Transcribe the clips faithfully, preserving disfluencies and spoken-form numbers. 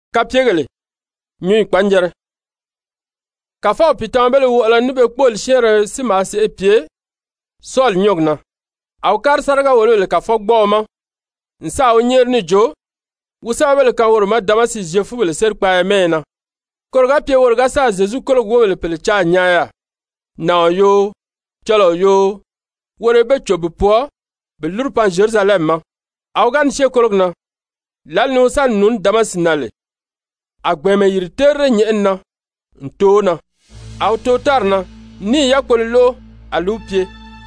Kapiegele nyi kpanjere ka fa pitan bele wala ni be kpol shere sima se epie sol nyogna aw kar sarga wolo le ka fo gboma nsa o nyer ni jo wusa bele kan wor ma damasi jefu bele ser pa mena korga pie worga sa Jesu kolo wole pele cha nyaya na yo chalo yo wore be chobu po be lur pan Jerusalem ma aw gan she kologna lal no san nun damasinale agbeme yirtere nyenna ntona autotarna ni yakollo alupie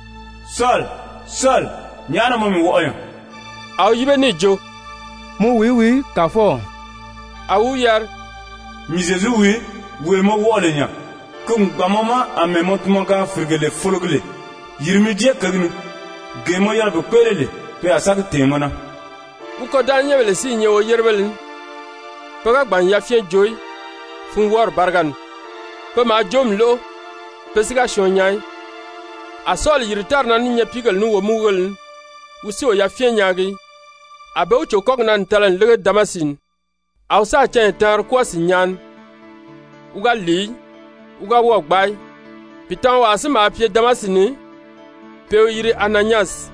Sol sol nyana mami woyo aw yibe ni jo mu wi wi kafo awu yar mi Jesu wi we mo wole nya kum gbamama amemo tumoka frigele fologle yirmi die kagnu gemo yar be kwelele pe asak temona uko danyele si nyewo yerbelin paga gban ya fie joy fun wor bargan pe ma jom lo pesiga shonyai asol yiritar na ninya pigal nu wo mugol usi o ya fie nyagi abe ucho kogna ntalan lege damasin awsa chen tar ko sinyan uga li uga wo gbai pitan wa asima pie damasini pe yiri Ananias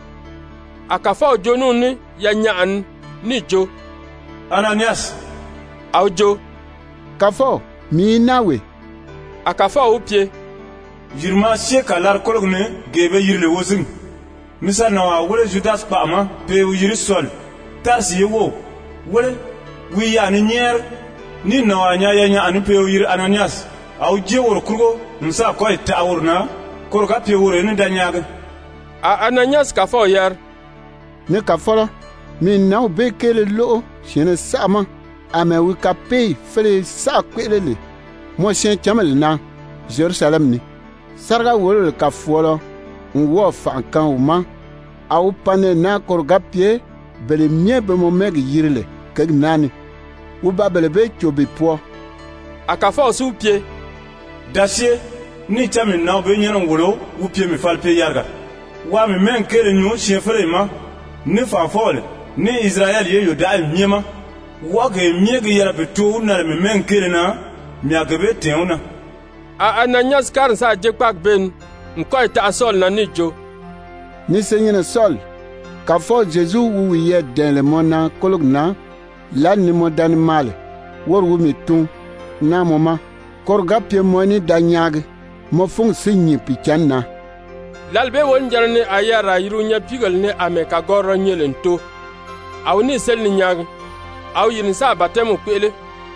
akafa jonu ni ya nyaan ni jo Ananias awjo kafo mi nawe akafa upie yirma she kalar kologne gebe yirle wozin misa na wa wole Judas pama pe yiri Sol tarsi wo wole wi ya ni nyer ni na wa nya ya nya anu pe yiri Ananias aw je wor kurgo misa ko ita awurna korga pe wore ni danyaga a Ananias kafa yar ne kafo mi naw be kele lo shine sama ame wi kape fele sa kwelele mo shen chamel na Jerusalem ni sarga wolo ka folo nwo fa kan uma au pane na korga pie bele mie be mo meg yirile kag nani u ba bele be chobi po akafa su pie dasie ni chami na be nyeno wolo u pie mi falpe yarga wa mi men kele nyu shefere ma ni fa fole ni Israel ye yoda miema wa ge miege yara beto na me men kele na miagebe teuna a Ananias kar sa jekpak ben nkoy ta Sol na nijo ni senyene Sol kafo Jesu wu ye den le mona kologna la ni modan male wor wu mitun na moma korga pie moni danyag mo fung sinyi pichanna lalbe won jarne ayara yirunya pigal ne ame ka goro nyelento awni sel ni nyag aw yin sa batemu kwele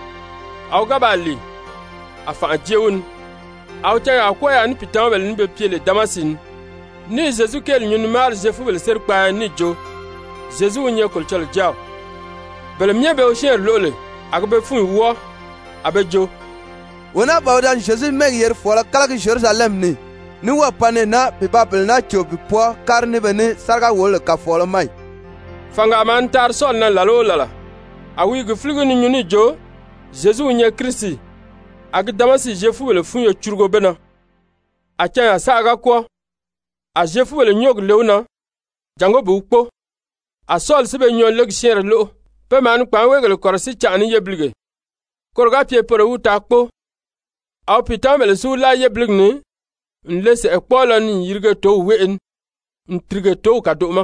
aw gabali afa jeun aw ta akoya ni pitan bel ni be piele damasin ni Jesu kel nyun mar jefu bel ser pa ni jo Jesu nye kol chol jaw bel mye be o sher lole agbe fun wo abejo wona bawdan Jesu meg yer fola kala Jerusalem ni ni wa pane na pe babel na chobi po karne bene sarga wol ka fola mai fanga man tar Sol na lalo lala awi gu fligu ni nyuni jo Jesu nye Kristi ag damasi jefu bele fun yo churgo bena acha ya saga ko a jefu bele nyog lewna jango bu ukpo a Sol sibe nyon leg shere lo pe man kwa wegel korsi chani yeblige korga pie pore uta kpo aw pitan bele su la yebligni nlese ekpola ni yirge to wen ntrige to kadoma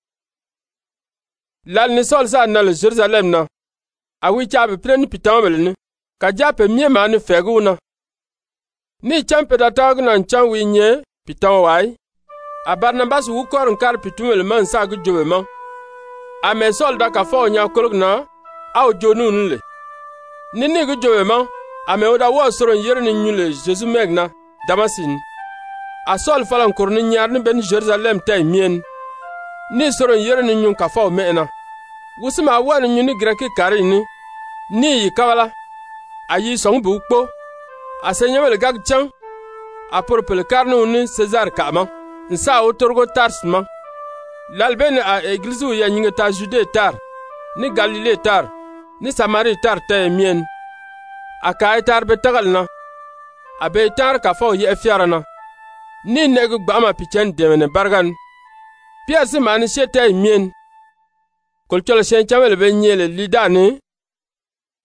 lal ni Sol sa na le Jerusalem na awi chabe pren pitan bele ni ka jape mie mani feguna ni champe da tagna nchan winye pitan wai a Barnabas wu kor kar pitumel man sa gu jobe man a me Sol da ka fo nya kolgna aw jonun le ni ni gu jobe man a me oda wo soron yer ni nyule Jesu megna damasin a Sol falan korni nyar ni ben Jerusalem tay mien ni soron yer ni nyun ka fo mena wusima wan nyuni greke kari ni ni yi kawala ayi song bu kpo asenyamel gag chang apurpel karnu ni Cesar kama nsa otorgo tarsma lalben a eglizu ya nyinga ta Jude tar ni Galile tar ni Samari tar te mien akay tar betagalna abe tar ka fo ye fiarana ni negu gbama pichen demene bargan piasi mani shete mien kolchol shen chamel be nyele lidani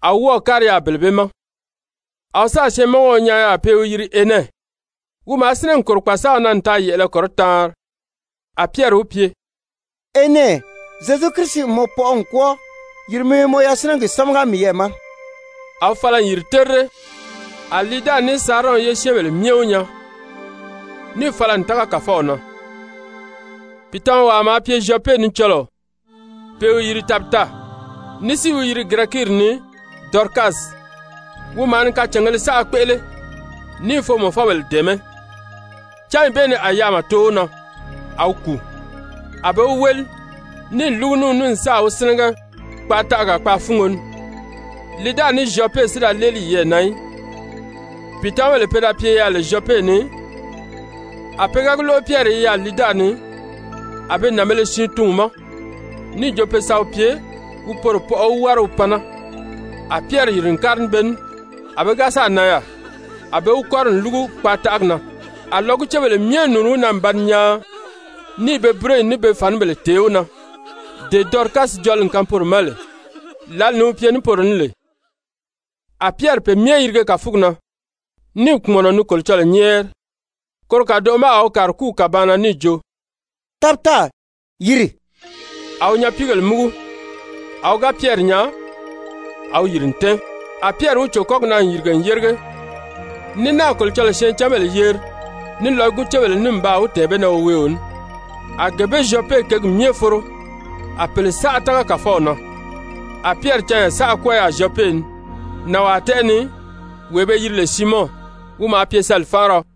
a wo kar ya belbema a sa she mo nya ya pe yiri ene wu ma sinen kor kwasa nan ta yele kortar a Pierre u pie ene Jésus Christ mo po onko yirme mo ya sinen ge samga mi yema a falan yirtere a lida ni saron ye shebel miewnya ni falan taka kafona pitan wa ma pie Jope ni cholo pe yiri tapta ni si yiri grakir ni Dorcas wu man ka changel sa kwele ni fo mo famel deme chan bene ayama tona auku abe wel ni lugnu nun sa usnga pata ga pa fungon lida ni Jope sira leli ye nai pitan le peda pie ya le Jope ni apega glo Pierre ya lida ni abe namele shintuma ni Jope sa pie u por po waro pana a Pierre yirin karn ben abe gasa naya abe u korn lugu pata agna a logu chebele mien nunu na mbanya ni be bre ni be fanbele teuna de Dorcas joln kampur male lal nu pie ni pornle a Pierre pe mien yirge ka fugna ni kumono nu kolchole nyer korka do ma au karku kabana ni jo tapta yiri au nya pigel mugu au ga Pierre nya au yirinte a Pierre u chokok na yirgen yerge ni na kolchole shen chamel yer ni logu chebel nimba u tebe na weun a gebe Jope keg mieforo a pel sa ataka kafona a Pierre chen sa kwa ya Jope na wateni webe yirle Simon wu ma pie sal faro